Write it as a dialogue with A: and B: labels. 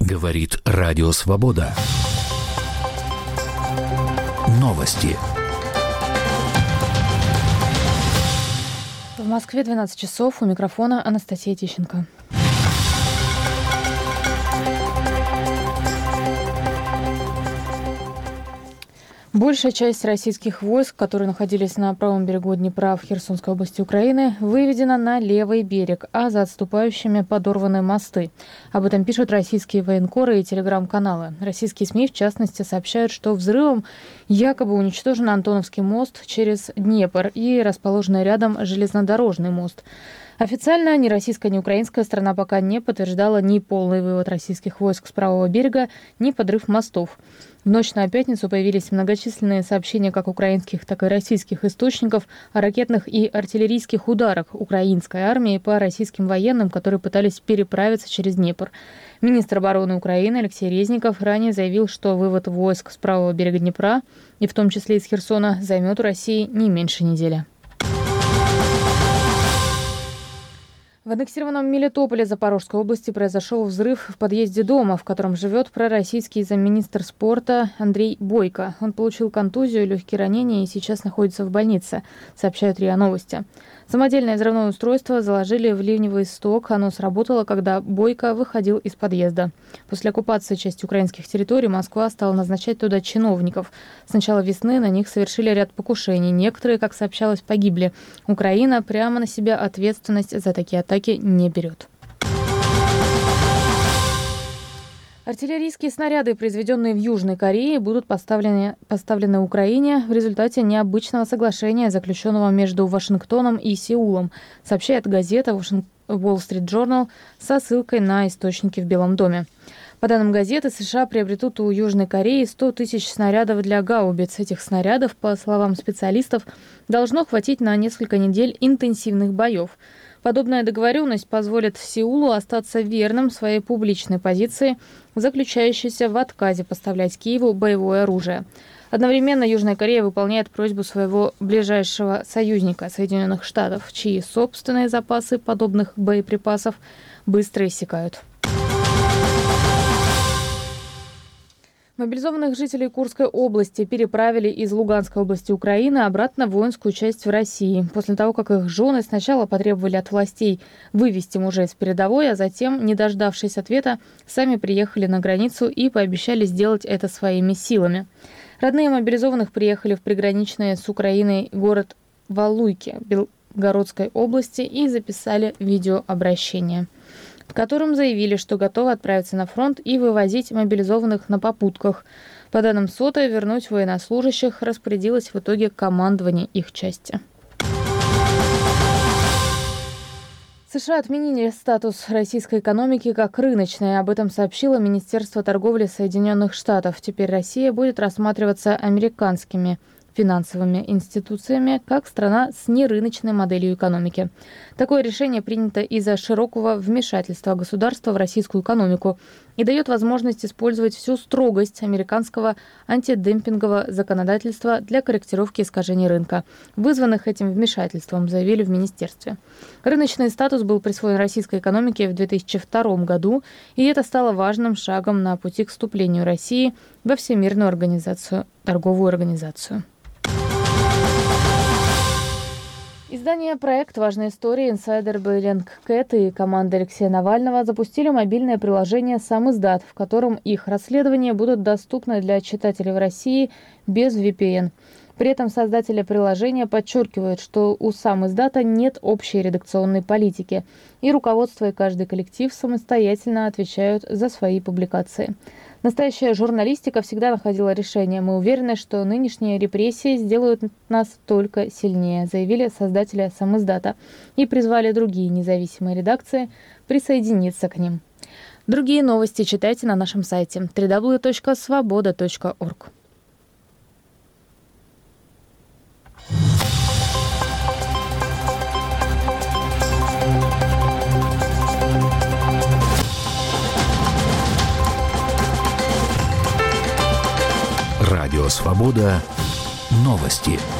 A: Говорит Радио Свобода. Новости.
B: В Москве 12 часов. У микрофона Анастасия Тищенко. Большая часть российских войск, которые находились на правом берегу Днепра в Херсонской области Украины, выведена на левый берег, а за отступающими подорваны мосты. Об этом пишут российские военкоры и телеграм-каналы. Российские СМИ, в частности, сообщают, что взрывом якобы уничтожен Антоновский мост через Днепр и расположенный рядом железнодорожный мост. Официально ни российская, ни украинская сторона пока не подтверждала ни полный вывод российских войск с правого берега, ни подрыв мостов. В ночь на пятницу появились многочисленные сообщения как украинских, так и российских источников о ракетных и артиллерийских ударах украинской армии по российским военным, которые пытались переправиться через Днепр. Министр обороны Украины Алексей Резников ранее заявил, что вывод войск с правого берега Днепра, и в том числе из Херсона, займет у России не меньше недели. В аннексированном Мелитополе Запорожской области произошел взрыв в подъезде дома, в котором живет пророссийский замминистра спорта Андрей Бойко. Он получил контузию, легкие ранения и сейчас находится в больнице, сообщают РИА Новости. Самодельное взрывное устройство заложили в ливневый сток. Оно сработало, когда Бойко выходил из подъезда. После оккупации части украинских территорий Москва стала назначать туда чиновников. С начала весны на них совершили ряд покушений. Некоторые, как сообщалось, погибли. Украина прямо на себя ответственность за такие атаки не берет. Артиллерийские снаряды, произведенные в Южной Корее, будут поставлены Украине в результате необычного соглашения, заключенного между Вашингтоном и Сеулом, сообщает газета Wall Street Journal со ссылкой на источники в Белом доме. По данным газеты, США приобретут у Южной Кореи 100 тысяч снарядов для гаубиц. Этих снарядов, по словам специалистов, должно хватить на несколько недель интенсивных боев. Подобная договоренность позволит Сеулу остаться верным своей публичной позиции, заключающейся в отказе поставлять Киеву боевое оружие. Одновременно Южная Корея выполняет просьбу своего ближайшего союзника Соединенных Штатов, чьи собственные запасы подобных боеприпасов быстро иссякают. Мобилизованных жителей Курской области переправили из Луганской области Украины обратно в воинскую часть в России. После того, как их жены сначала потребовали от властей вывести мужей с передовой, а затем, не дождавшись ответа, сами приехали на границу и пообещали сделать это своими силами. Родные мобилизованных приехали в приграничный с Украиной город Валуйки Белгородской области и записали видеообращение, в котором заявили, что готовы отправиться на фронт и вывозить мобилизованных на попутках. По данным СОТА, вернуть военнослужащих распорядилось в итоге командование их части. США отменили статус российской экономики как рыночной. Об этом сообщило Министерство торговли Соединенных Штатов. Теперь Россия будет рассматриваться американскими финансовыми институциями как страна с нерыночной моделью экономики. Такое решение принято из-за широкого вмешательства государства в российскую экономику и дает возможность использовать всю строгость американского антидемпингового законодательства для корректировки искажений рынка, вызванных этим вмешательством, заявили в министерстве. Рыночный статус был присвоен российской экономике в 2002 году, и это стало важным шагом на пути к вступлению России во Всемирную торговую организацию. Издание «Проект. Важная история», инсайдер Bellingcat и команда Алексея Навального запустили мобильное приложение «Самиздат», в котором их расследования будут доступны для читателей в России без VPN. При этом создатели приложения подчеркивают, что у Самиздата нет общей редакционной политики, и руководство и каждый коллектив самостоятельно отвечают за свои публикации. Настоящая журналистика всегда находила решение. Мы уверены, что нынешние репрессии сделают нас только сильнее, заявили создатели Самиздата и призвали другие независимые редакции присоединиться к ним. Другие новости читайте на нашем сайте www.svoboda.org.
A: Радио Свобода. Новости.